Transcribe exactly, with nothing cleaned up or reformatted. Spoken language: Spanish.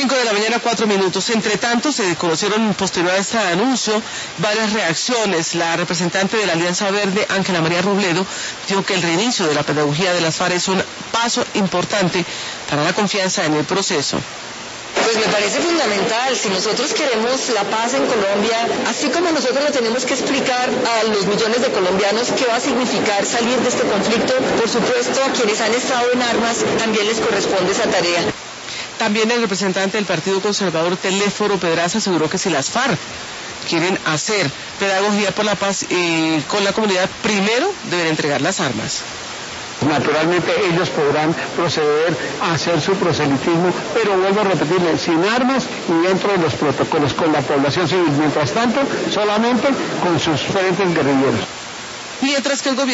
cinco de la mañana, cuatro minutos. Entre tanto, se conocieron posterior a este anuncio varias reacciones. La representante de la Alianza Verde, Ángela María Robledo, dijo que el reinicio de la pedagogía de las FARC es un paso importante para la confianza en el proceso. Pues me parece fundamental. Si nosotros queremos la paz en Colombia, así como nosotros le tenemos que explicar a los millones de colombianos qué va a significar salir de este conflicto, por supuesto a quienes han estado en armas también les corresponde esa tarea. También el representante del Partido Conservador, Telésforo Pedraza, aseguró que si las FARC quieren hacer pedagogía por la paz eh, con la comunidad, primero deben entregar las armas. Naturalmente ellos podrán proceder a hacer su proselitismo, pero vuelvo a repetirle, sin armas y dentro de los protocolos con la población civil. Mientras tanto, solamente con sus frentes guerrilleros. Mientras que el gobierno